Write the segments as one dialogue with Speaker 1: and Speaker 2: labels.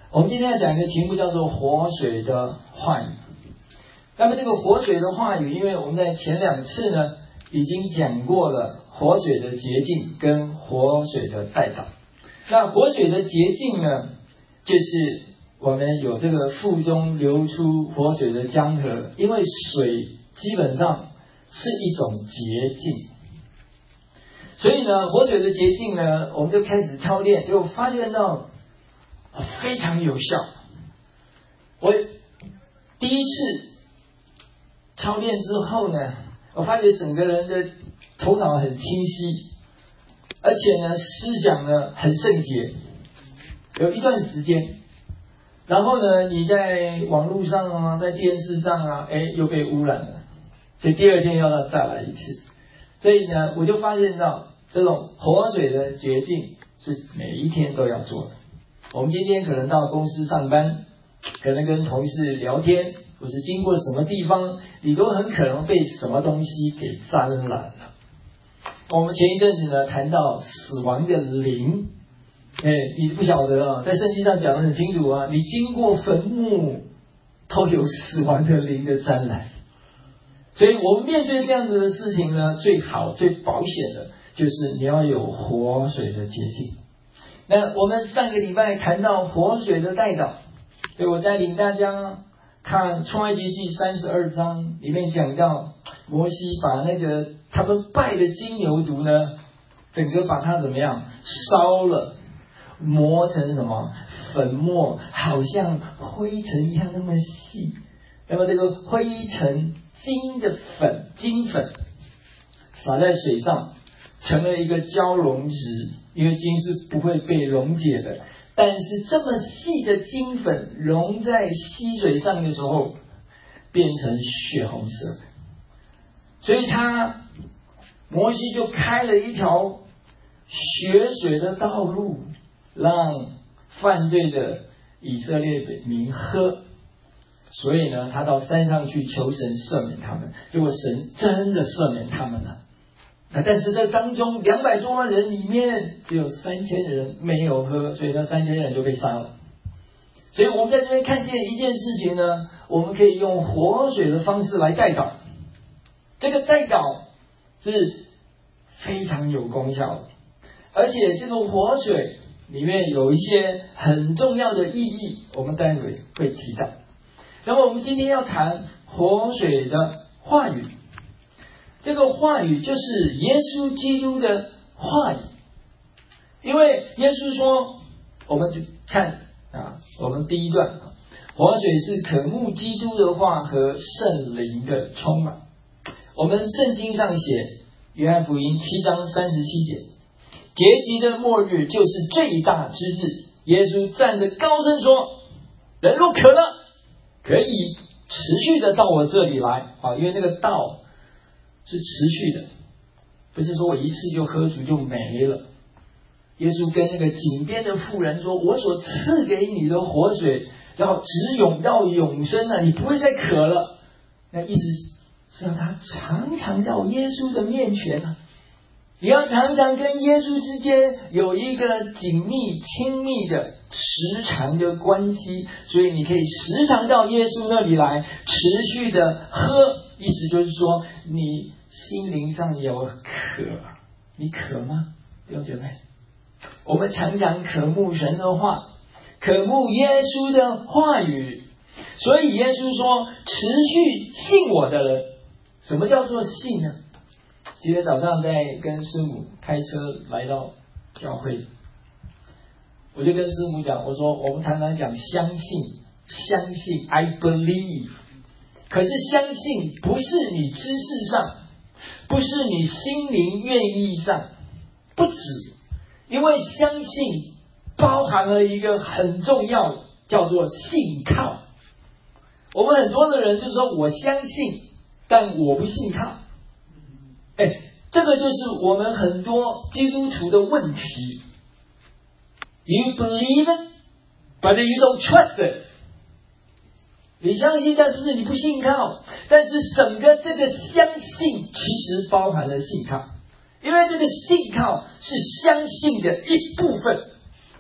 Speaker 1: 我们今天要讲一个题目叫做活水的话语。那么这个活水的话语，因为我们在前2次呢已经讲过了活水的洁净跟活水的代祷。那活水的洁净呢，就是我们有这个腹中流出活水的江河，因为水基本上是一种洁净，所以呢活水的洁净呢，我们就开始操练，就发现到非常有效。我第一次操练之后呢，我发觉整个人的头脑很清晰，而且呢思想呢很圣洁。有一段时间，然后呢你在网络上啊，在电视上啊，又被污染了，所以第2天要再来一次。所以呢我就发现到这种活水的洁净是每一天都要做的。我们今天可能到公司上班，可能跟同事聊天，或是经过什么地方，你都很可能被什么东西给沾染了。我们前一阵子呢谈到死亡的灵，你不晓得啊，在圣经上讲得很清楚啊，你经过坟墓都有死亡的灵的沾染。所以我们面对这样子的事情呢，最好最保险的就是你要有活水的洁净。那我们上个礼拜谈到活水的代祷，所以我带领大家看创埃及记32章，里面讲到摩西把那个他们拜的金牛犊呢，整个把它怎么样烧了，磨成什么粉末，好像灰尘一样那么细。那么这个灰尘金粉撒在水上，成了一个交融质，因为金是不会被溶解的。但是这么细的金粉溶在溪水上的时候，变成血红色的。所以摩西就开了一条血水的道路，让犯罪的以色列民喝。所以呢他到山上去求神赦免他们，结果神真的赦免他们了。但是这当中200多万人里面，只有3000人没有喝，所以那3000人就被杀了。所以我们在这边看见一件事情呢，我们可以用活水的方式来代祷。这个代祷是非常有功效的，而且这种活水里面有一些很重要的意义，我们待会会提到。那么我们今天要谈活水的话语，这个话语就是耶稣基督的话语。因为耶稣说，我们就看我们第一段，活水是渴慕基督的话和圣灵的充满。我们圣经上写约翰福音7章37节，节期的末日就是最大之日，耶稣站着高声说，人若渴了，可以持续的到我这里来。因为那个道是持续的，不是说我一次就喝足就没了。耶稣跟那个井边的妇人说，我所赐给你的活水要直涌到永生了，你不会再渴了。那意思是要他常常到耶稣的面前啊，你要常常跟耶稣之间有一个紧密亲密的时常的关系，所以你可以时常到耶稣那里来持续的喝。意思就是说你心灵上有渴，你渴吗？弟兄姐妹，我们常常渴慕神的话，渴慕耶稣的话语，所以耶稣说持续信我的人。什么叫做信呢？今天早上在跟师母开车来到教会，我就跟师母讲，我说我们常常讲相信 I believe， 可是相信不是你知识上，不是你心灵愿意上，不止。因为相信包含了一个很重要的，叫做信靠。我们很多的人就说我相信，但我不信靠。这个就是我们很多基督徒的问题。You believe it, but you don't trust it。 你相信，但是你不信靠。但是整个这个相信其实包含了信靠，因为这个信靠是相信的一部分。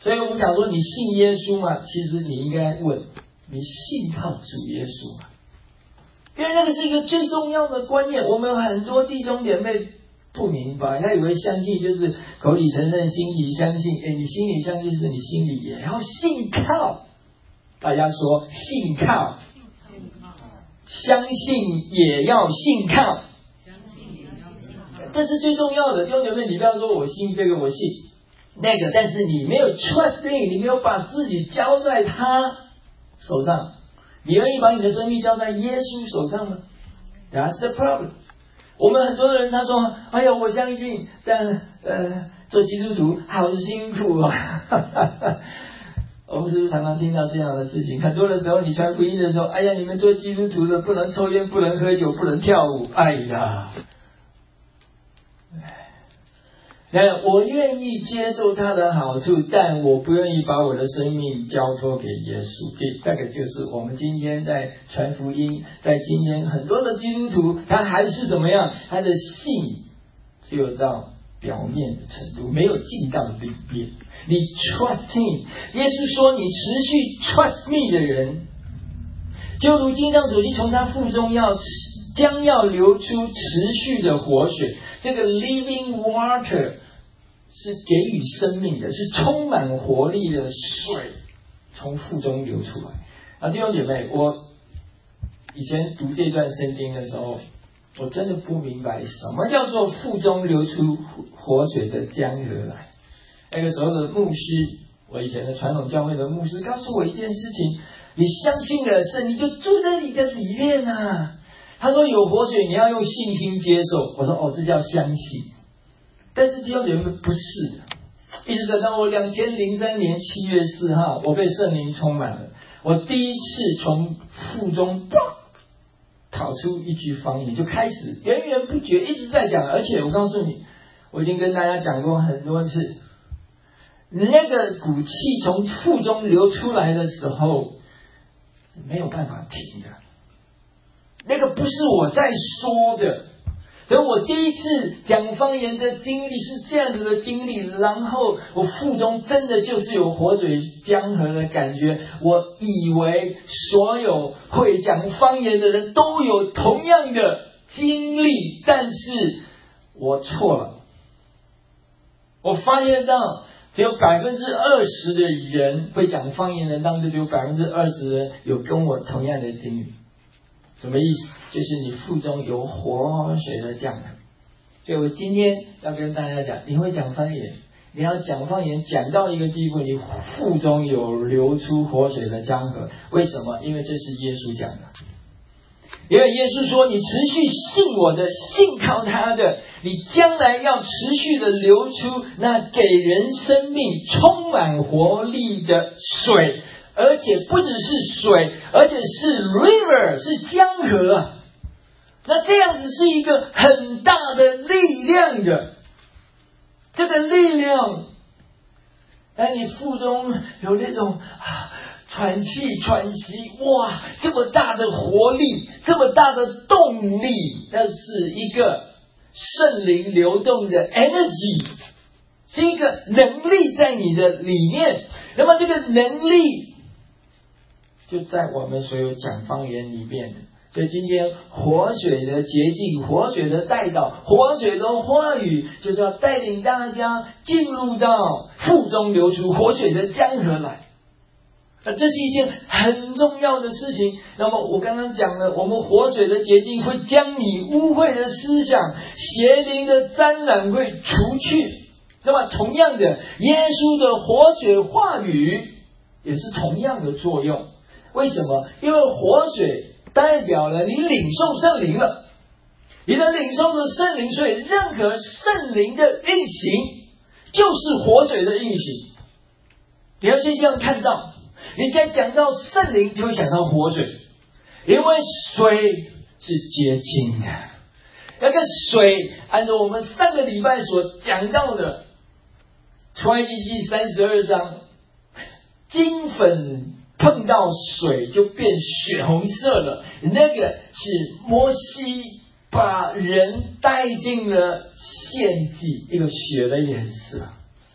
Speaker 1: 所以我们讲说你信耶稣吗？其实你应该问，你信靠主耶稣吗？因为那个是一个最重要的观念，我们有很多弟兄姐妹不明白，他以为相信就是口里承认，心里相信。你心里相信是你心里也要信靠。大家说信靠，相信也要信靠，这是最重要的。弟兄姐妹，你不要说我信这个我信那个，但是你没有 trust in， 你没有把自己交在他手上。你愿意把你的生命交在耶稣手上吗？ That's the problem。 我们很多人他说，哎呀，我相信，但做基督徒好辛苦啊。我们是不是常常听到这样的事情？很多的时候你传福音的时候，哎呀，你们做基督徒的不能抽烟，不能喝酒，不能跳舞。哎呀，我愿意接受他的好处，但我不愿意把我的生命交托给耶稣。这个就是我们今天在传福音，在今天很多的基督徒，他还是怎么样？他的信只有到表面的程度，没有进到里面。你 trust him， 耶稣说，你持续 trust me 的人，就如经上所记，从他腹中将要流出持续的活水。这个 living water 是给予生命的，是充满活力的水，从腹中流出来。弟兄姐妹，我以前读这段圣经的时候，我真的不明白什么叫做腹中流出活水的江河来。那个时候的牧师，我以前的传统教会的牧师告诉我一件事情，你相信了圣灵就住在你的里面啊。他说有活水你要用信心接受。我说这叫相信。但是弟兄姐妹，不是的。一直等到我2003年7月4号，我被圣灵充满了，我第一次从腹中跑出一句方言，就开始源源不绝一直在讲。而且我告诉你，我已经跟大家讲过很多次，那个股气从腹中流出来的时候没有办法停的，那个不是我在说的。所以我第一次讲方言的经历是这样子的经历，然后我腹中真的就是有活水江河的感觉。我以为所有会讲方言的人都有同样的经历，但是我错了。我发现到只有20%的人会讲方言的人当中，只有20%的人有跟我同样的经历。什么意思？就是你腹中有活水的江河。所以我今天要跟大家讲，你会讲方言，你要讲方言讲到一个地步，你腹中有流出活水的江河。为什么？因为这是耶稣讲的。因为耶稣说，你持续信我的，信靠他的，你将来要持续的流出那给人生命充满活力的水。而且不只是水，而且是 river， 是江河。那这样子是一个很大的力量的。这个力量让你腹中有那种喘气喘息，哇，这么大的活力，这么大的动力，那是一个圣灵流动的 energy， 是一个能力在你的里面。那么这个能力就在我们所有讲方言里面的。所以今天活水的捷径，活水的带导，活水的话语，就是要带领大家进入到腹中流出活水的江河来。这是一件很重要的事情。那么我刚刚讲了，我们活水的捷径会将你污秽的思想、邪灵的沾染会除去。那么同样的，耶稣的活水话语也是同样的作用。为什么？因为活水代表了你领受圣灵了，你的领受的圣灵，所以任何圣灵的运行就是活水的运行。你要先这样看到，你在讲到圣灵就会想到活水，因为水是洁净的。那个水按照我们上个礼拜所讲到的出埃及记32章，金粉碰到水就变血红色了，那个是摩西把人带进了献祭，一个血的颜色。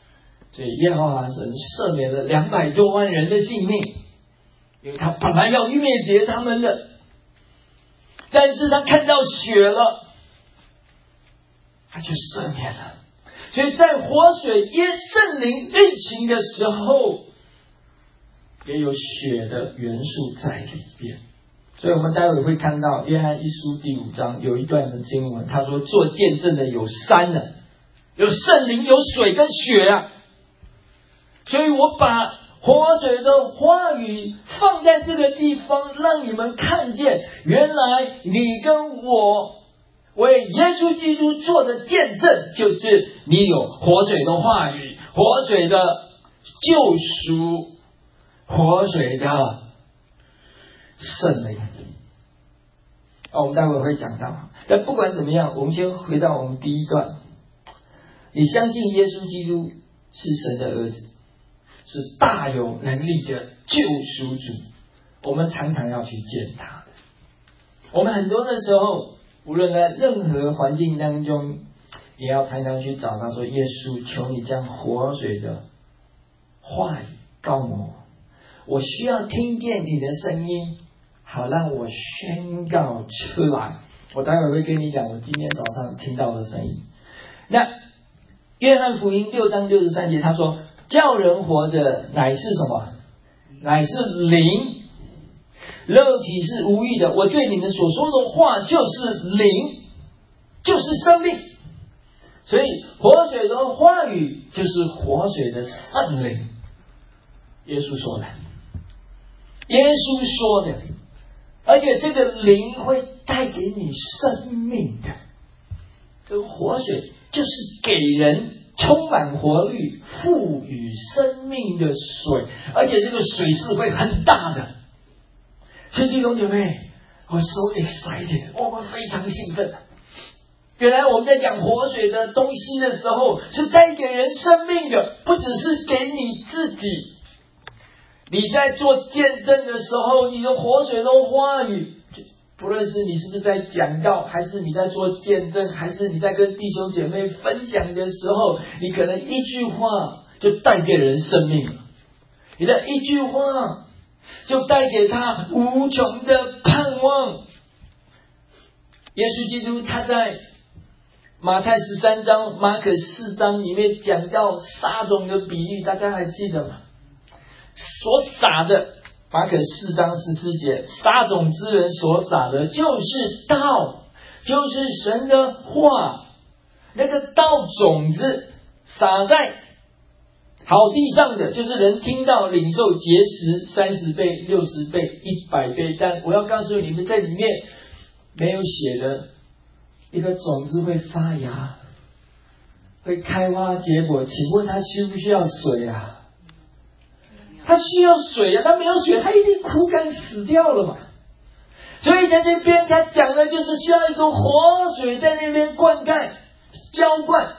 Speaker 1: 所以耶和华神赦免了200多万人的性命，因为他本来要灭绝他们的，但是他看到血了，他就赦免了。所以在活水圣灵运行的时候，也有血的元素在里边。所以我们待会会看到约翰一书第5章有一段的经文，他说做见证的有3呢，有圣灵，有水跟血啊。所以我把活水的话语放在这个地方，让你们看见，原来你跟我为耶稣基督做的见证，就是你有活水的话语，活水的救赎，活水的圣灵。我们待会会讲到。但不管怎么样，我们先回到我们第一段。你相信耶稣基督是神的儿子，是大有能力的救赎主，我们常常要去见他的。我们很多的时候，无论在任何环境当中，也要常常去找他说，耶稣，求你将活水的话语告我，我需要听见你的声音，好让我宣告出来。我待会会跟你讲我今天早上听到的声音。那约翰福音6章63节他说，叫人活着乃是什么？乃是灵，肉体是无益的。我对你们所说的话就是灵，就是生命。所以活水的话语就是活水的圣灵。耶稣说的，耶稣说的，而且这个灵会带给你生命的。这个活水就是给人充满活力、赋予生命的水，而且这个水是会很大的。所以弟兄姐妹，我 so excited， 我们非常兴奋。原来我们在讲活水的东西的时候，是带给人生命的，不只是给你自己。你在做见证的时候，你的活水的话语，不论是你是不是在讲道，还是你在做见证，还是你在跟弟兄姐妹分享的时候，你可能一句话就带给人生命了，你的一句话就带给他无穷的盼望。耶稣基督他在马太13章、马可4章里面讲到撒种的比喻，大家还记得吗？所撒的，马可4章14节，撒种之人所撒的就是道，就是神的话。那个道种子撒在好地上的，就是人听到领受结实30倍、60倍、100倍。但我要告诉你们，在里面没有写的一个种子会发芽，会开花结果。请问它需不需要水啊？它需要水啊，它没有水，它一定枯干死掉了嘛。所以在这边他讲的就是需要一个活水在那边灌溉、浇灌。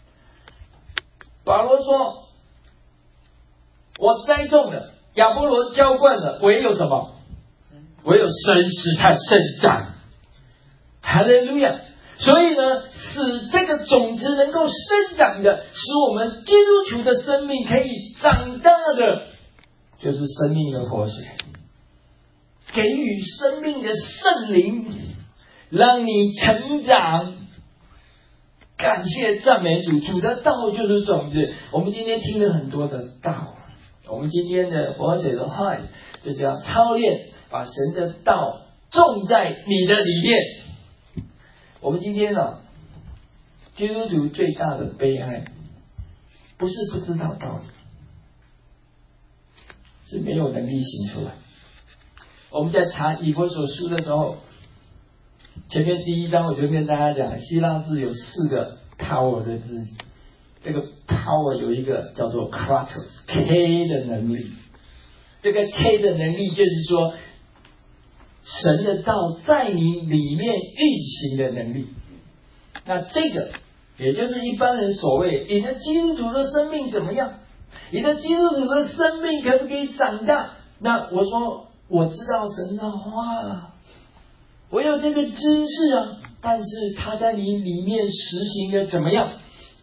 Speaker 1: 保罗说，我栽种了，亚波罗浇灌了，唯有什么？唯有神使它生长。哈利路亚！所以呢，使这个种子能够生长的，使我们基督徒的生命可以长大的，就是生命的活水，给予生命的圣灵，让你成长。感谢赞美主，主的道就是种子。我们今天听了很多的道，我们今天的活水的话语，就是要操练，把神的道种在你的里面。我们今天基督徒最大的悲哀，不是不知道道理，是没有能力行出来。我们在查以弗所书的时候，前面第1章我就跟大家讲，希腊字有4个 power 的字，这个 power 有一个叫做 kratos K 的能力。这个 K 的能力就是说，神的道在你里面运行的能力。那这个也就是一般人所谓你的基督徒的生命怎么样，你的基督徒的生命可不可以长大。那我说我知道神的话了，我有这个知识啊，但是他在你里面实行的怎么样？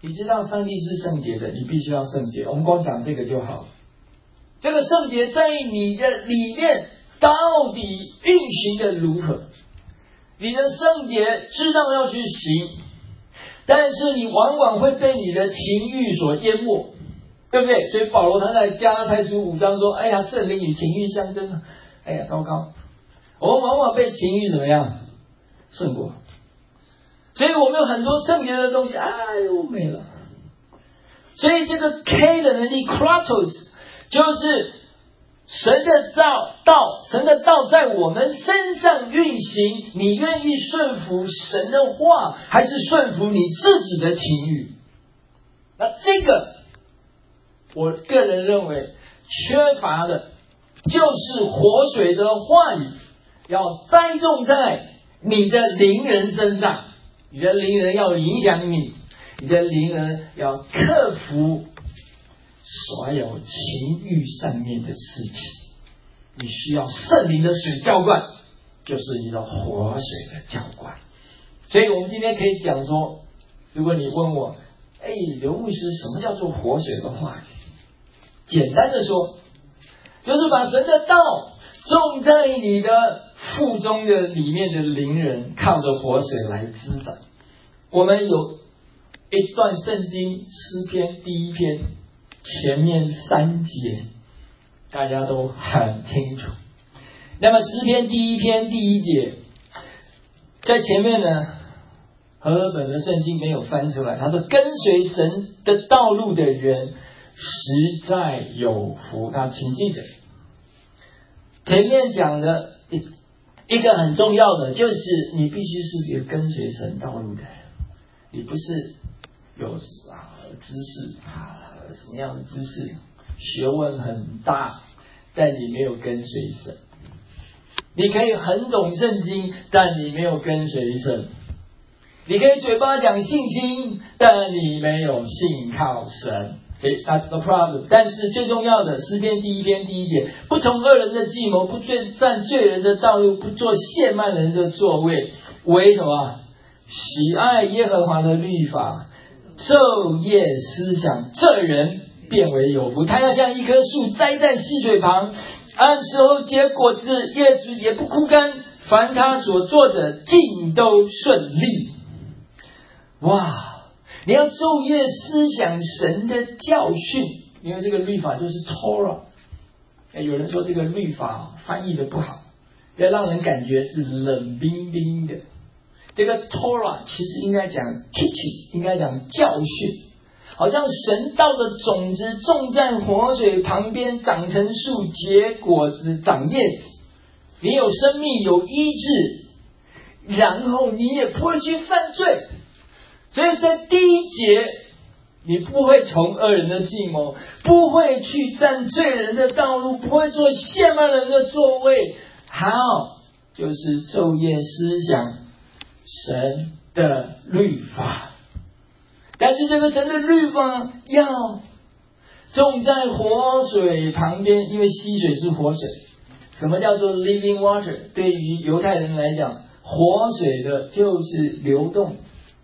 Speaker 1: 你知道上帝是圣洁的，你必须要圣洁。我们光讲这个就好了。这个圣洁在你的里面到底运行的如何？你的圣洁知道要去行，但是你往往会被你的情欲所淹没，对不对？所以保罗他在加拉太书5章说：哎呀，圣灵与情欲相争了。哎呀，糟糕！我们往往被情欲怎么样胜过，所以我们有很多圣洁的东西，哎呦没了。所以这个 K 的能力 Kratos 就是神的道在我们身上运行，你愿意顺服神的话，还是顺服你自己的情欲？那这个我个人认为缺乏的就是活水的话语要栽种在你的灵人身上，你的灵人要影响你，你的灵人要克服所有情欲上面的事情。你需要圣灵的水浇灌，就是你的活水的浇灌。所以我们今天可以讲说，如果你问我，刘牧师，什么叫做活水的话语？简单的说，就是把神的道种在你的腹中的里面的灵人，靠着活水来滋长。我们有一段圣经诗篇第1篇前面3节，大家都很清楚。那么诗篇第1篇第1节，在前面呢，和合本的圣经没有翻出来，他说跟随神的道路的人实在有福。那请记得前面讲的一个很重要的，就是你必须是一个跟随神道路的人，你不是有知识什么样的知识，学问很大，但你没有跟随神。你可以很懂圣经，但你没有跟随神。你可以嘴巴讲信心，但你没有信靠神。That's the problem。 但是最重要的，诗篇第1篇第1节，不从恶人的计谋，不占罪人的道路，不做亵慢人的座位，为什么？喜爱耶和华的律法，昼夜思想，这人变为有福。他要像一棵树栽在溪水旁，按时候结果子，叶子也不枯干，凡他所做的尽都顺利。哇，你要昼夜思想神的教训，因为这个律法就是 Torah。 有人说这个律法翻译的不好，要让人感觉是冷冰冰的。这个 Torah 其实应该讲 teaching， 应该讲教训，好像神道的种子种在活水旁边，长成树，结果子，长叶子，你有生命，有医治，然后你也不会去犯罪。所以在第1节，你不会从恶人的计谋，不会去占罪人的道路，不会做亵慢人的座位。好，就是昼夜思想神的律法。但是这个神的律法要种在活水旁边，因为溪水是活水。什么叫做 living water？ 对于犹太人来讲，活水的就是流动，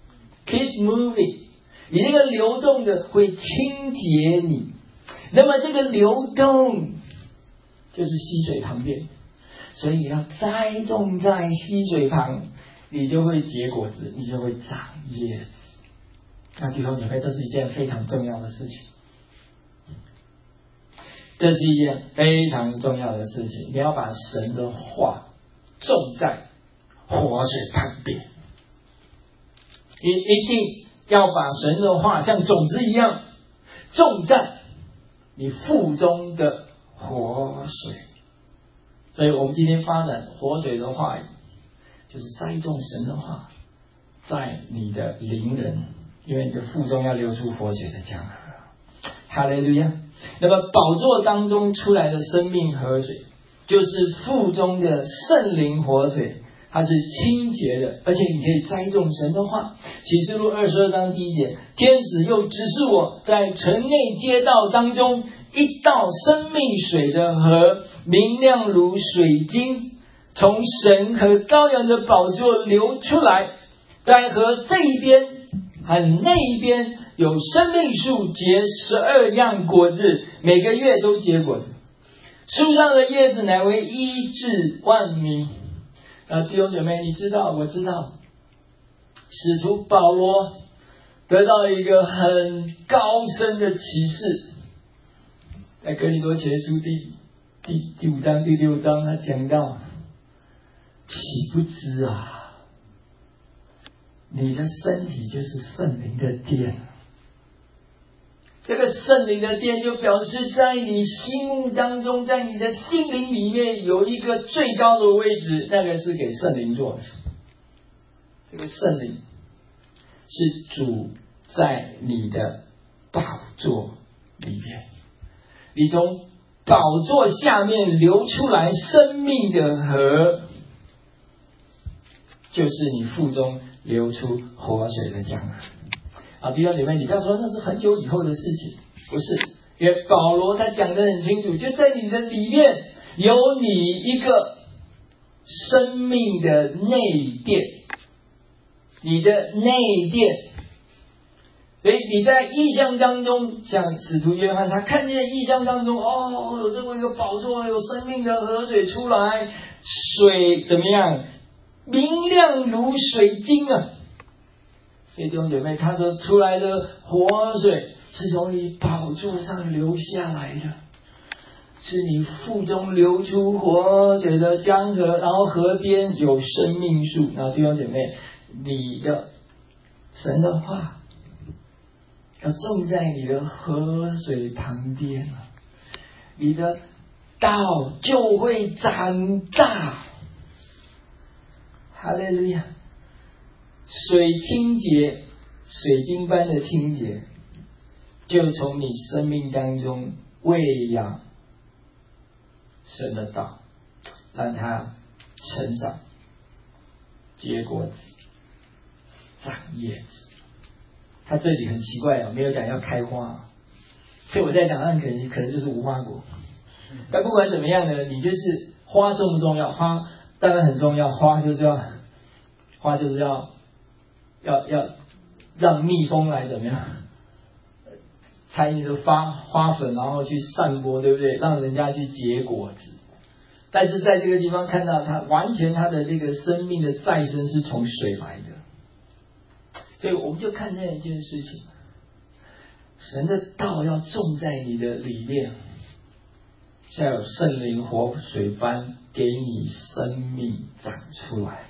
Speaker 1: keep moving， 你那个流动的会清洁你。那么这个流动就是溪水旁边，所以要栽种在溪水旁，你就会结果子，你就会长叶子。那弟兄姊妹，这是一件非常重要的事情，这是一件非常重要的事情。你要把神的话种在活水旁边，你一定要把神的话像种子一样种在你腹中的活水。所以我们今天发展活水的话语，就是栽种神的话在你的灵人，因为你的腹中要流出活水的江河。哈利路亚。那么宝座当中出来的生命河水，就是腹中的圣灵活水，它是清洁的，而且你可以栽种神的话。启示录22章第1节，天使又指示我在城内街道当中一道生命水的河，明亮如水晶，从神和羔羊的宝座流出来，在河这一边和那一边有生命树结12样果子，每个月都结果子，树上的叶子乃为医治万民。弟兄姐妹，你知道，我知道，使徒保罗得到一个很高深的启示，在哥林多前书第5章第6章，他讲到，岂不知啊，你的身体就是圣灵的殿。这个圣灵的殿就表示在你心目当中，在你的心灵里面有一个最高的位置，那个是给圣灵做的。这个圣灵是主在你的宝座里面，你从宝座下面流出来生命的河，就是你腹中流出活水的江河。弟兄姐妹，你不要说那是很久以后的事情，不是，因为保罗他讲得很清楚，就在你的里面有你一个生命的内殿，你的内殿。所以你在异象当中，像使徒约翰，他看见异象当中，有这么一个宝座，有生命的河水出来，水怎么样？明亮如水晶啊！所以弟兄姐妹，他说出来的活水是从你宝座上流下来的，是你腹中流出活水的江河，然后河边有生命树。然后弟兄姐妹，你的神的话要种在你的河水旁边啊，你的道就会长大。哈利路亚！水清洁，水晶般的清洁，就从你生命当中喂养神的道，让它成长、结果子、长叶子。他这里很奇怪没有讲要开花，所以我在想，那可能就是无花果。但不管怎么样呢，你就是花重不重要？花当然很重要，花就是要让蜜蜂来怎么样采你的花粉，然后去散播，对不对？让人家去结果子。但是在这个地方看到它完全它的这个生命的再生是从水来的，所以我们就看这一件事情，神的道要种在你的里面，像有圣灵活水般给你生命长出来。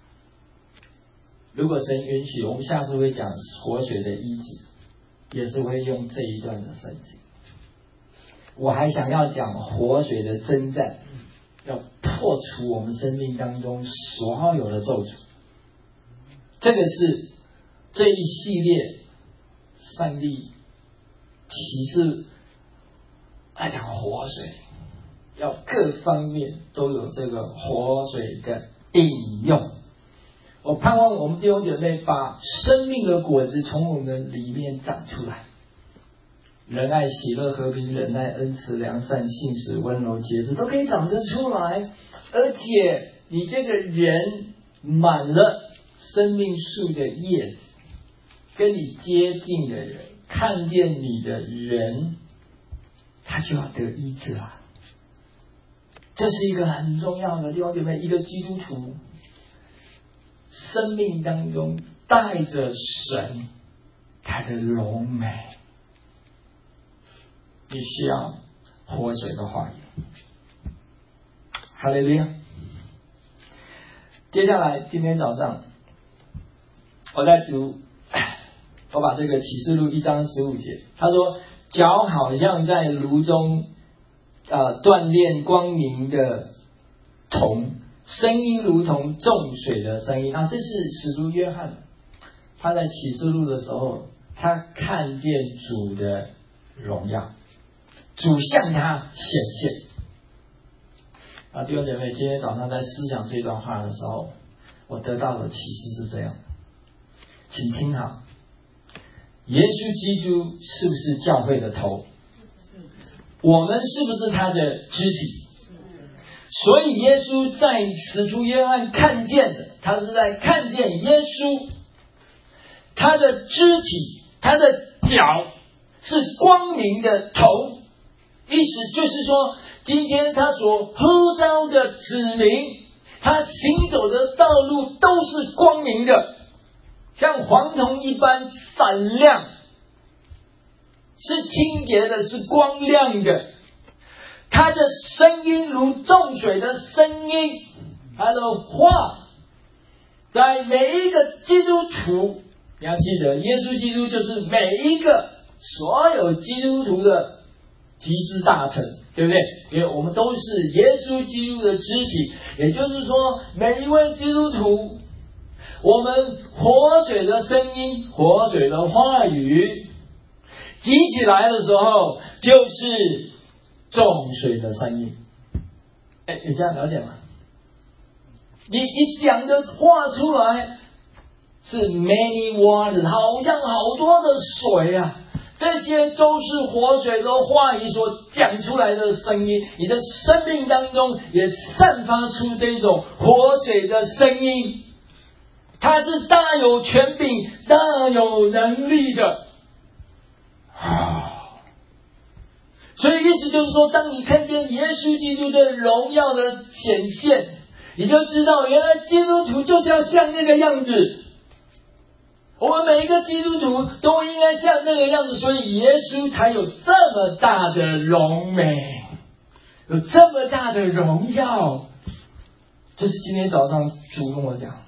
Speaker 1: 如果神允许，我们下次会讲活水的医治，也是会用这一段的圣经。我还想要讲活水的征战，要破除我们生命当中所有的咒诅。这个是这一系列上帝启示来讲活水，要各方面都有这个活水的应用。我盼望我们弟兄姐妹把生命的果子从我们里面长出来，仁爱、喜乐、和平、忍耐、恩慈、良善、信实、温柔、节制都可以长得出来。而且你这个人满了生命树的叶子，跟你接近的人看见你的人，他就要得医治了。这是一个很重要的地方，对不对？一个基督徒生命当中带着神他的荣美，你需要活水的话语。哈利路亚！接下来今天早上我在读，我把这个启示录1章15节，他说脚好像在炉中锻炼光明的铜，声音如同众水的声音。这是使徒约翰他在启示录的时候，他看见主的荣耀，主向他显现。弟兄姐妹，今天早上在思想这段话的时候，我得到的启示是这样，请听好，耶稣基督是不是教会的头？我们是不是他的肢体？所以耶稣在使徒约翰看见的，他是在看见耶稣他的肢体，他的脚，是光明的头。意思就是说，今天他所呼召的子民，他行走的道路都是光明的，像黄铜一般闪亮，是清洁的，是光亮的。他的声音如众水的声音，他的话在每一个基督徒，你要记得，耶稣基督就是每一个所有基督徒的集之大成，对不对？因为我们都是耶稣基督的肢体，也就是说，每一位基督徒，我们活水的声音、活水的话语集起来的时候，就是众水的声音。你这样了解吗？你讲的话出来是 many waters， 好像好多的水啊，这些都是活水的话语所讲出来的声音。你的生命当中也散发出这种活水的声音，它是大有权柄、大有能力的所以意思就是说，当你看见耶稣基督这荣耀的显现，你就知道原来基督徒就是要像那个样子。我们每一个基督徒都应该像那个样子，所以耶稣才有这么大的荣美，有这么大的荣耀。这是今天早上主跟我讲，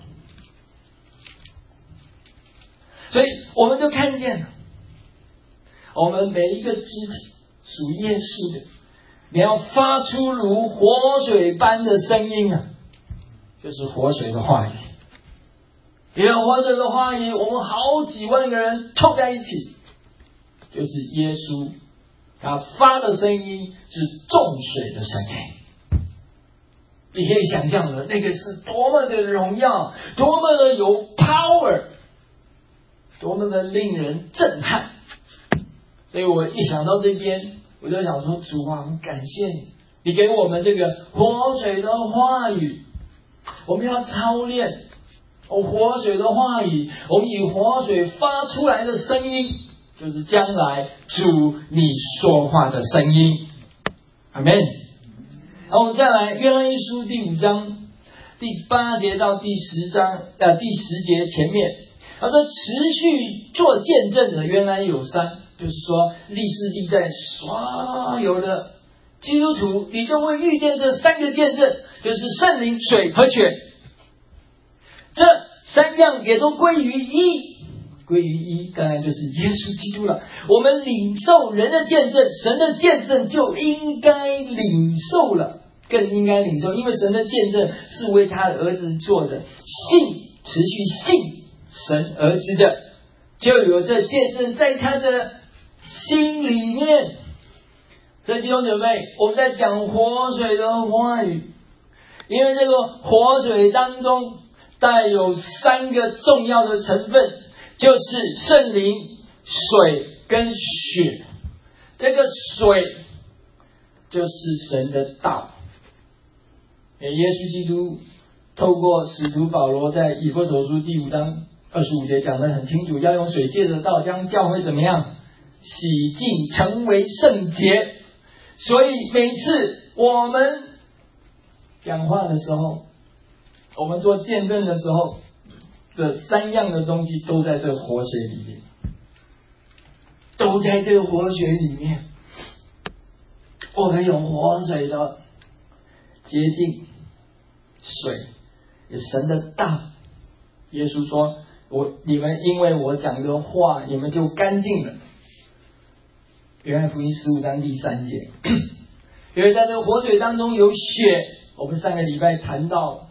Speaker 1: 所以我们就看见了，我们每一个肢体属耶稣的，你要发出如活水般的声音啊，就是活水的话语。因为活水的话语，我们好几万个人凑在一起，就是耶稣他发的声音是众水的声音。你可以想象的，那个是多么的荣耀，多么的有 power， 多么的令人震撼。所以我一想到这边，我就想说，主啊，我们感谢你，你给我们这个活水的话语，我们要操练活水的话语，我们以活水发出来的声音，就是将来主你说话的声音。阿们。然后我们再来约翰一书第5章第8节到第10节前面，他说持续做见证的原来有3，就是说历世历代所有的基督徒，你都会遇见这3个见证，就是圣灵、水和血。这3样也都归于一，当然就是耶稣基督了。我们领受人的见证，神的见证就应该领受了，更应该领受，因为神的见证是为他的儿子做的，持续信神儿子的，就有这见证在他的心里面。所以弟兄姐妹，我们在讲活水的话语，因为这个活水当中带有3个重要的成分，就是圣灵、水跟血。这个水就是神的道。耶稣基督透过使徒保罗在以弗所书第5章25节讲得很清楚，要用水借着道将教会怎么样洗净，成为圣洁。所以每次我们讲话的时候，我们做见证的时候，这3样的东西都在这活水里面，都在这个活水里面。我们有活水的洁净，水有神的道。耶稣说，你们因为我讲的话，你们就干净了。约翰福音15章第3节。因为在这个活水当中有血，我们上个礼拜谈到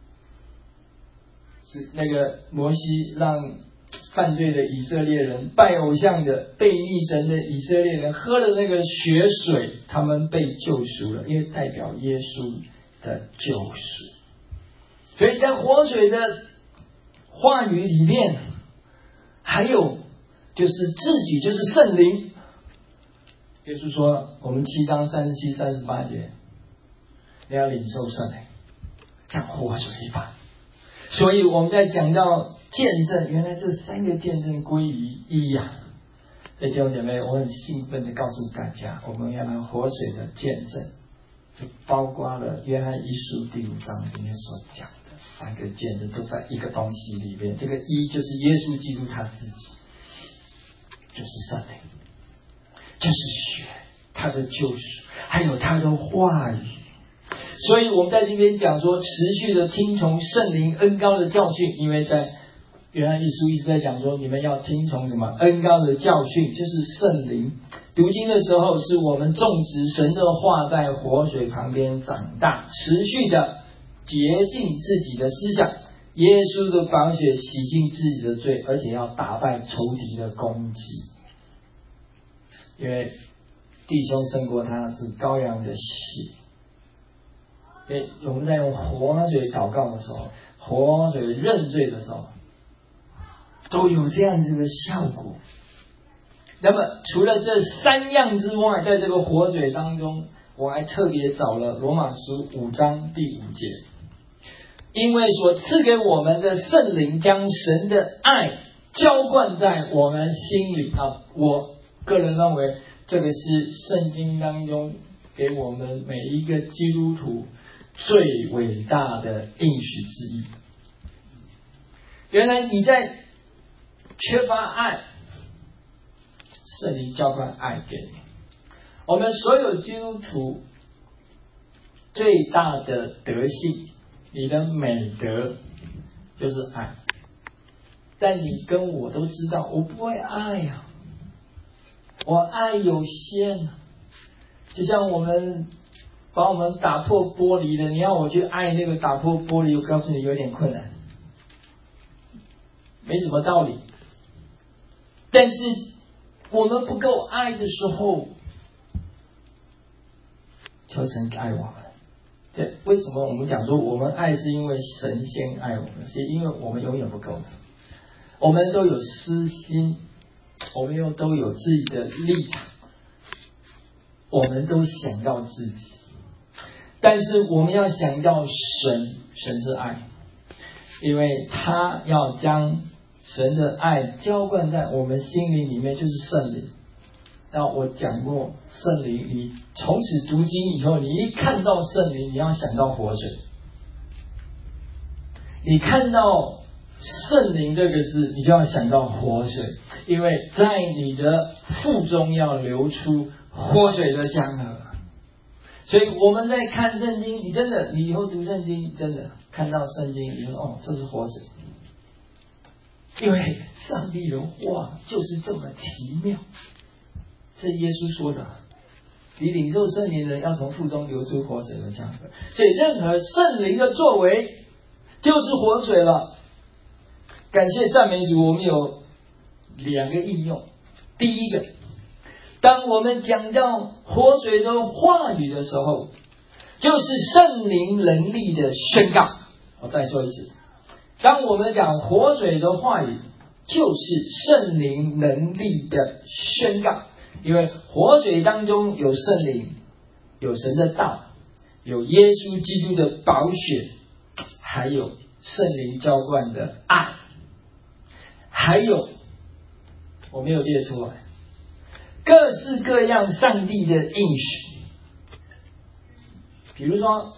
Speaker 1: 是那个摩西让犯罪的以色列人、拜偶像的、背逆神的以色列人喝了那个血水，他们被救赎了，因为代表耶稣的救赎。所以在活水的话语里面，还有就是自己就是圣灵。耶稣说，我们7章37、38节，你要领受圣灵，像活水一般。所以我们在讲到见证，原来这3个见证归于一呀。 弟兄姐妹，我很兴奋的告诉大家，我们要来活水的见证，就包括了约翰一书第5章里面所讲的3个见证，都在一个东西里面。这个一就是耶稣基督他自己，就是圣灵，就是血，他的救赎，还有他的话语。所以我们在这边讲说，持续的听从圣灵恩膏的教训，因为在约翰一书一直在讲说，你们要听从什么恩膏的教训，就是圣灵。读经的时候，是我们种植神的话在活水旁边长大，持续的洁净自己的思想，耶稣的宝血洗净自己的罪，而且要打败仇敌的攻击。因为弟兄胜过他是羔羊的血。我们在用活水祷告的时候，活水认罪的时候，都有这样子的效果。那么除了这3样之外，在这个活水当中，我还特别找了罗马书5章第5节，因为所赐给我们的圣灵将神的爱浇灌在我们心里啊。我个人认为这个是圣经当中给我们每一个基督徒最伟大的应许之一。原来你在缺乏爱，圣灵浇灌爱给你。我们所有基督徒最大的德性，你的美德就是爱。但你跟我都知道，我不会爱呀，我爱有限。就像我们把我们打破玻璃的，你要我去爱那个打破玻璃，我告诉你有点困难，没什么道理。但是我们不够爱的时候，求神爱我们。对，为什么我们讲说我们爱是因为神先爱我们，是因为我们永远不够的。我们都有私心，我们又都有自己的立场，我们都想要自己。但是我们要想到神，神是爱，因为他要将神的爱浇灌在我们心灵里面，就是圣灵。那我讲过，圣灵，你从此读经以后，你一看到圣灵，你要想到活水。你看到圣灵这个字，你就要想到活水，因为在你的腹中要流出活水的江河。所以我们在看圣经，你以后读圣经，真的看到圣经，你说哦，这是活水。因为上帝的话就是这么奇妙，这是耶稣说的，你领受圣灵的人要从腹中流出活水的江河。所以任何圣灵的作为就是活水了。感谢赞美主，我们有2个应用。第一个，当我们讲到活水的话语的时候，就是圣灵能力的宣告。我再说一次，当我们讲活水的话语，就是圣灵能力的宣告。因为活水当中有圣灵，有神的道，有耶稣基督的宝血，还有圣灵浇灌的爱，还有我没有列出来，各式各样上帝的应许。比如说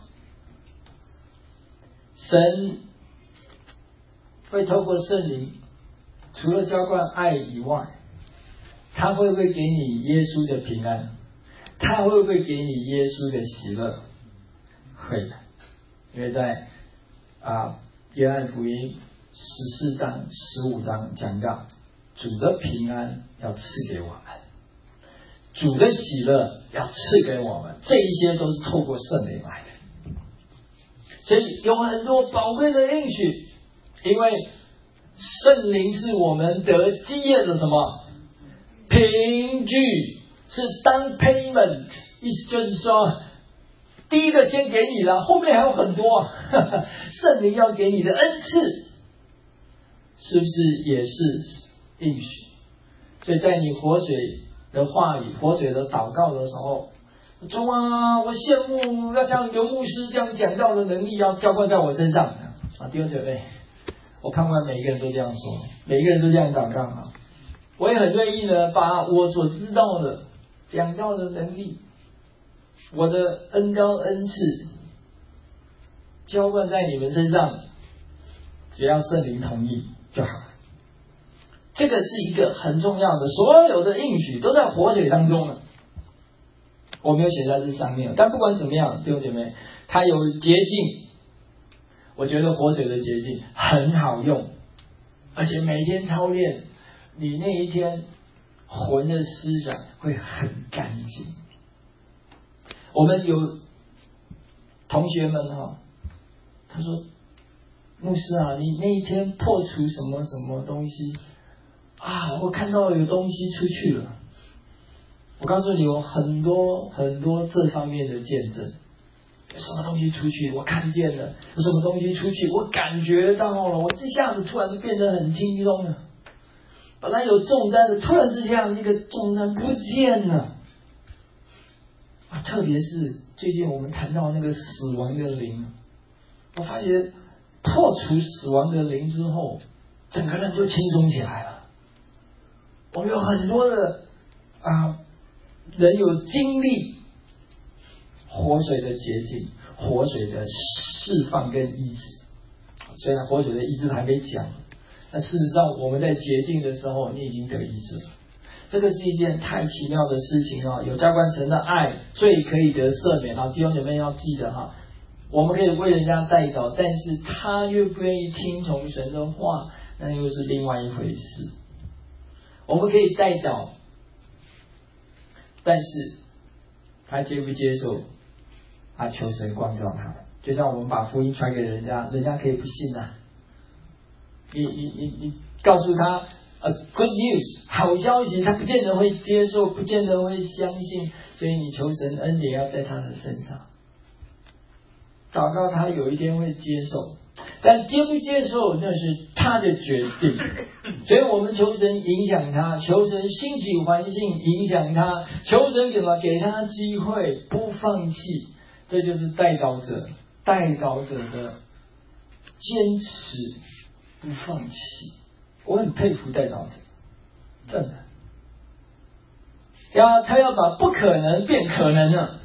Speaker 1: 神会透过圣灵，除了浇灌爱以外，他会不会给你耶稣的平安？他会不会给你耶稣的喜乐？会的。因为在约翰福音14章15章讲到，主的平安要赐给我们，主的喜乐要赐给我们，这一些都是透过圣灵来的。所以有很多宝贵的应许，因为圣灵是我们得基业的什么凭据，是当 payment， 意思就是说第一个先给你了，后面还有很多圣灵要给你的恩赐，是不是也是应许？所以在你活水的话语、活水的祷告的时候，主啊，我羡慕要像刘牧师这样讲道的能力要浇灌在我身上啊！弟兄姐妹，我看完每一个人都这样说，每一个人都这样祷告啊！ 我也很乐意呢，把我所知道的、讲到的能力，我的恩膏恩赐，浇灌在你们身上，只要圣灵同意就好。这个是一个很重要的，所有的应许都在活水当中了。我没有写在这上面，但不管怎么样，弟兄姐妹，它有捷径。我觉得活水的捷径很好用，而且每天操练，你那一天魂的思想会很干净。我们有同学们他说牧师啊，你那一天破除什么什么东西啊，我看到有东西出去了。我告诉你，有很多很多这方面的见证。有什么东西出去，我看见了；有什么东西出去，我感觉到了。我一下子突然变得很轻松了。本来有重担的，突然之间那个重担不见了。特别是最近我们谈到那个死亡的灵，我发觉破除死亡的灵之后，整个人就轻松起来了。我们有很多的人有经历活水的捷径，活水的释放跟医治。虽然活水的医治还没讲，但事实上我们在洁净的时候，你已经得医治了。这个是一件太奇妙的事情有浇灌神的爱，罪可以得赦免弟兄姐妹要记得我们可以为人家代祷，但是他愿不愿意听从神的话，那又是另外一回事。我们可以代祷，但是他接不接受，求神光照他。就像我们把福音传给人家，人家可以不信你告诉他good news 好消息，他不见得会接受，不见得会相信，所以你求神恩典要在他的身上，祷告他有一天会接受，但接不接受那是他的决定。所以我们求神影响他，求神兴起环境影响他，求神给他机会，不放弃。这就是代祷者的坚持不放弃。我很佩服代祷者，真的他要把不可能变可能了。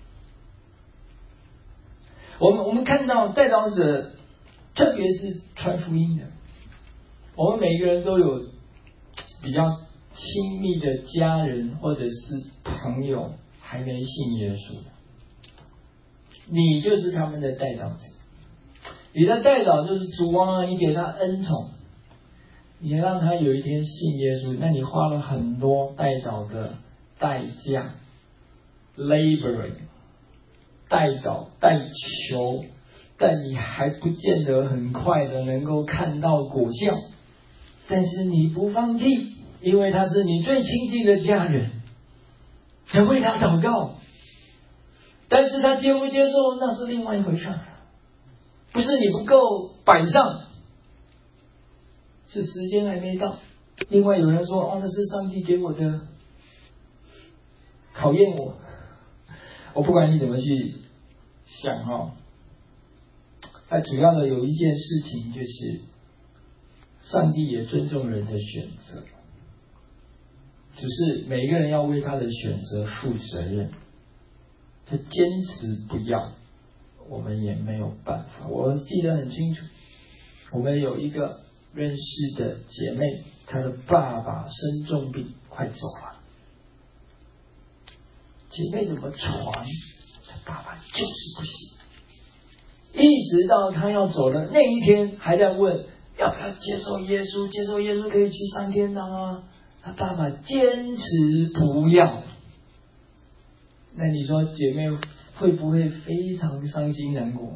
Speaker 1: 我们看到代祷者，特别是传福音的，我们每个人都有比较亲密的家人或者是朋友还没信耶稣，你就是他们的代祷者。你的代祷就是主啊，你给他恩宠，你让他有一天信耶稣，那你花了很多代祷的代价 laboring 代祷代求，但你还不见得很快的能够看到果效。但是你不放弃，因为他是你最亲近的家人，才为他祷告。但是他接不接受那是另外一回事，不是你不够摆上，是时间还没到。另外有人说那是上帝给我的考验我不管你怎么去想主要的有一件事情就是上帝也尊重人的选择，只是每一个人要为他的选择负责任。他坚持不要，我们也没有办法。我记得很清楚，我们有一个认识的姐妹，她的爸爸生重病快走了，姐妹怎么传，她爸爸就是不行，一直到她要走的那一天还在问要不要接受耶稣，接受耶稣可以去上天堂她爸爸坚持不要。那你说姐妹会不会非常伤心难过？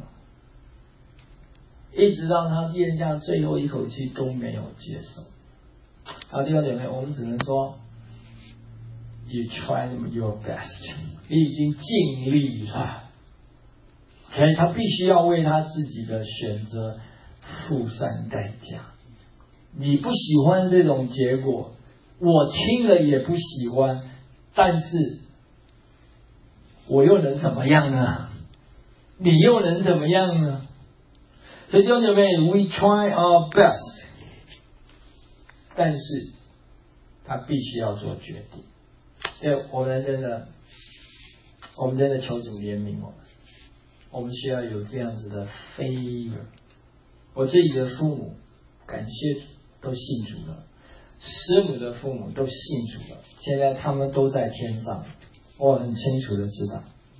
Speaker 1: 一直到她咽下最后一口气都没有接受。弟兄姐妹，我们只能说 You tried your best， 你已经尽力了。所以他必须要为他自己的选择付上代价。你不喜欢这种结果，我听了也不喜欢，但是我又能怎么样呢？你又能怎么样呢？所以弟兄姐妹 ，We try our best， 但是他必须要做决定。对，我们真的求主怜悯我们需要有这样子的 favor。我自己的父母，感谢主，都信主了；师母的父母都信主了，现在他们都在天上，我很清楚的知道，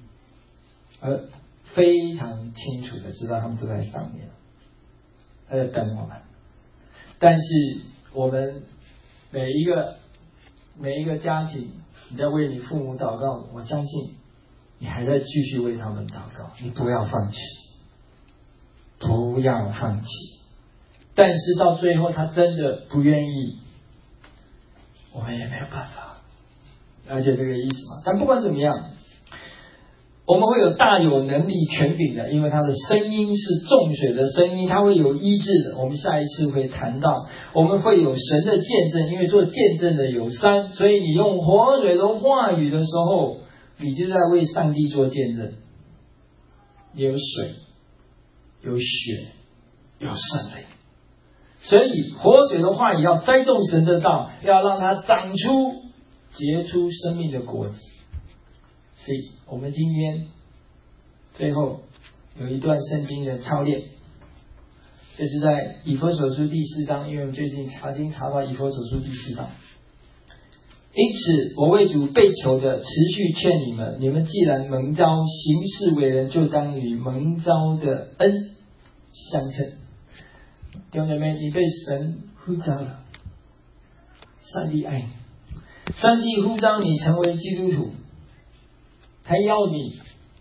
Speaker 1: 非常清楚的知道他们都在上面，他在等我们。但是我们每一个家庭，你在为你父母祷告，我相信你还在继续为他们祷告，你不要放弃，不要放弃。但是到最后他真的不愿意，我们也没有办法，了解这个意思吗？但不管怎么样，我们会有大有能力权柄的，因为他的声音是众水的声音，他会有医治的。我们下一次会谈到，我们会有神的见证，因为做见证的有3，所以你用活水的话语的时候，你就在为上帝做见证。有水，有血，有圣灵，所以活水的话语要栽种神的道，要让它长出结出生命的果子。所以我们今天最后有一段圣经的操练，就是在以弗所书第4章，因为我们最近查到以弗所书第4章。因此我为主被囚的，持续劝你们，你们既然蒙召行事为人，就当与蒙召的恩相称。弟兄姐妹，你被神呼召了，上帝爱你，上帝呼召你成为基督徒，他要你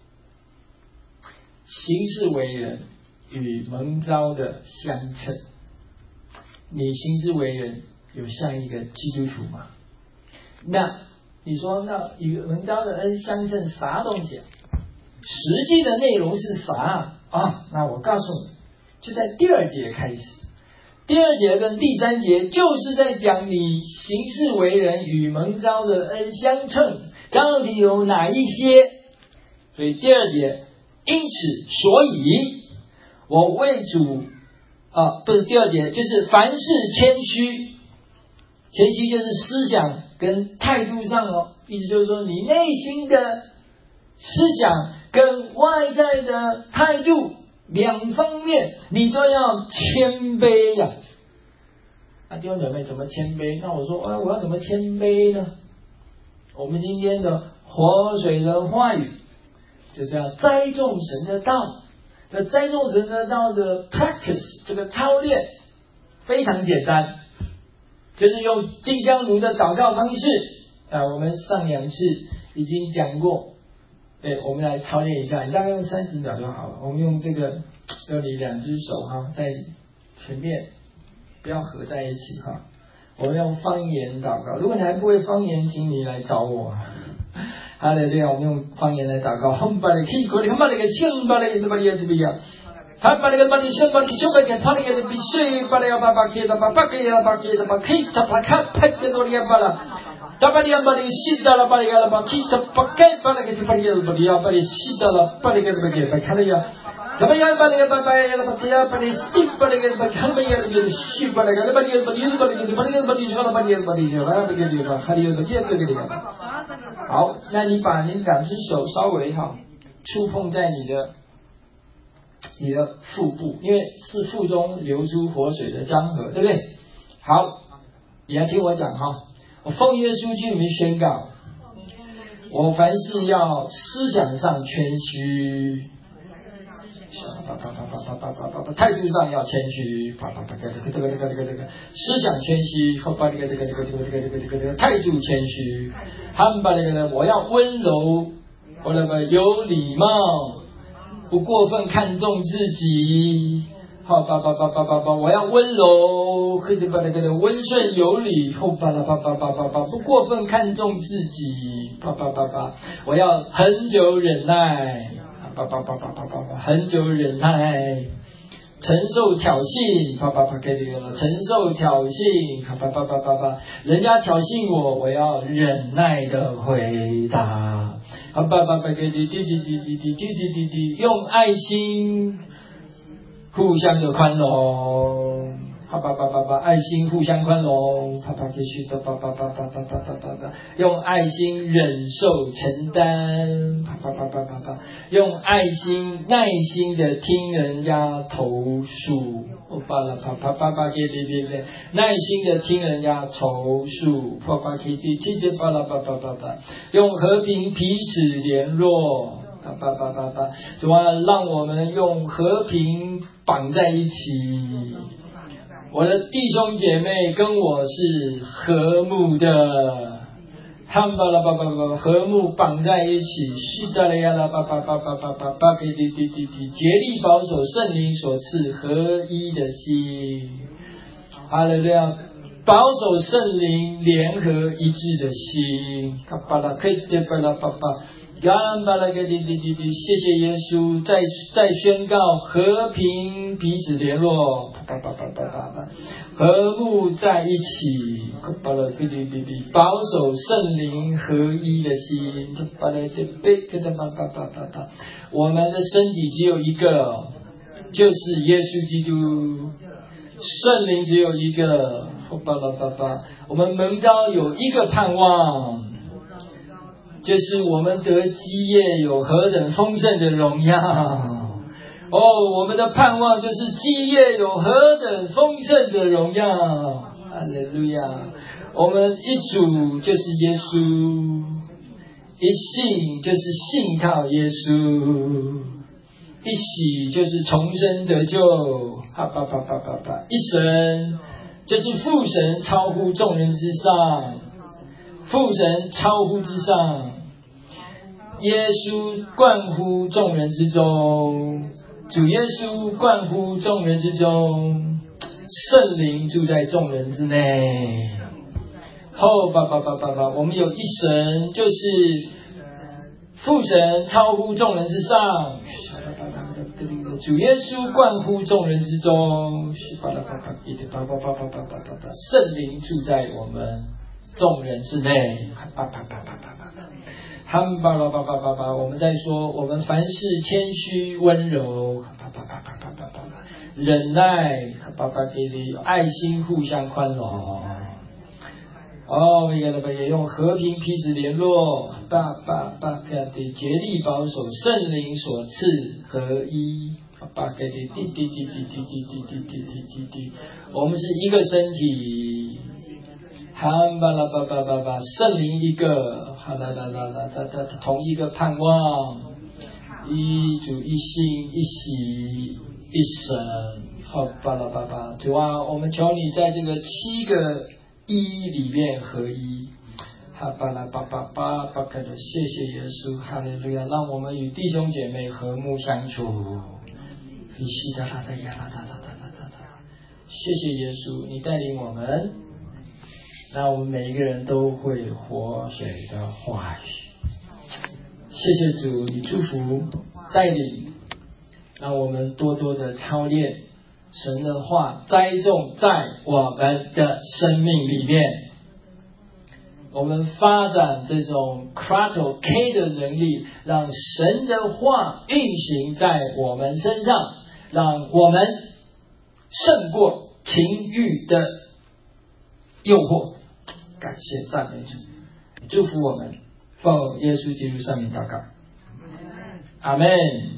Speaker 1: 行事为人与蒙召的相称。你行事为人有像一个基督徒吗？那你说，那与蒙召的恩相称啥东西啊？实际的内容是啥啊？那我告诉你，就在第2节开始，第2节跟第3节就是在讲你行事为人与蒙召的恩相称到底有哪一些。所以第2节，因此所以我为主不是第2节，就是凡事谦虚。谦虚就是思想跟态度上意思就是说你内心的思想跟外在的态度2方面你都要谦卑呀。弟兄姐妹，怎么谦卑？那我说我要怎么谦卑呢？我们今天的活水的话语就是要栽种神的道，这栽种神的道的 practice 这个操练非常简单，就是用金香炉的祷告方式我们上2次已经讲过，对，我们来操练一下，你大概用30秒就好了。我们用这个，用你2只手在前面，不要合在一起我们用方言祷告。如果你还不会方言，请你来找我。哈利路亚，我们用方言来祷告。哼巴勒基，我的巴勒个庆巴勒的巴勒的比亚。他巴勒个巴勒圣巴勒圣巴勒巴勒个比水巴勒个巴巴克的巴巴克的巴克的巴克的巴卡帕的罗里亚巴拉。他巴勒个巴勒西达拉巴勒个巴克的巴克巴勒个巴勒个巴勒巴勒西达拉巴勒个巴勒巴卡利亚。怎么样？巴勒个巴巴呀，巴克呀，巴勒西巴勒个巴卡巴呀，巴勒西巴勒个巴勒个巴勒个巴勒个巴勒个巴勒说了巴勒个巴勒个巴勒个巴哈利个巴勒个巴。好，那你把你2只手稍微触碰在你的腹部，因为是腹中流出活水的江河，对不对？好，你来听我讲我奉耶稣基督名宣告，我凡事要思想上谦虚，态度上要谦虚，思想谦虚，态度谦虚，我要温柔，有礼貌，不过分看重自己，我要温柔，温顺有礼，不过分看重自己，我要恒久忍耐，恒久忍耐，承受挑衅，承受挑衅，人家挑衅我，我要忍耐的回答，用爱心互相的宽容， 啪啪啪啪啪，爱心互相宽容，啪啪继续的啪啪啪啪啪啪啪啪啪，用爱心忍受承担，啪啪啪啪啪啪，用爱心耐心的听人家投诉，啪啦啪啪啪啪给别别，耐心的听人家投诉，啪啪给别别啪啦啪啪啪啪，用和平彼此联络。啪啪啪啪啪，主啊，让我们用和平绑在一起。我的弟兄姐妹跟我是和睦的，汉巴拉巴巴巴，和睦绑在一起。西达雷亚拉巴巴巴巴巴巴巴给滴滴滴滴，竭力保守圣灵所赐合一的心。哈利路亚，保守圣灵联合一致的心。卡巴拉克迪巴拉巴巴。谢谢耶稣，再宣告和平彼此联络，和睦在一起，保守圣灵合一的心。我们的身体只有一个，就是耶稣基督，圣灵只有一个，我们蒙召有一个盼望，就是我们得基业有何等丰盛的荣耀。我们的盼望就是基业有何等丰盛的荣耀。哈利路亚！我们一主就是耶稣，一信就是信靠耶稣，一喜就是重生得救。一神就是父神超乎众人之上，父神超乎之上，耶稣冠乎众人之中，主耶稣冠乎众人之中，圣灵住在众人之内。我们有一神，就是父神超乎众人之上，主耶稣冠乎众人之中，圣灵住在我们众人之内。我们在说，我们凡事谦虚温柔，忍耐，爱心互相宽容。也用和平彼此联络，竭力保守圣灵所赐合一。我们是一个身体，圣灵一个，同一个盼望，一主一心一喜一神。主啊，我们求你在这个7个一里面合一。谢谢耶稣，哈利路亚！让我们与弟兄姐妹和睦相处。谢谢耶稣，你带领我们，让我们每一个人都会活水的话语。谢谢主，你祝福带领，让我们多多的操练神的话，栽种在我们的生命里面。我们发展这种 Krato K 的能力，让神的话运行在我们身上，让我们胜过情欲的诱惑。感谢赞美主，祝福我们，奉耶稣基督圣名祷告，阿们。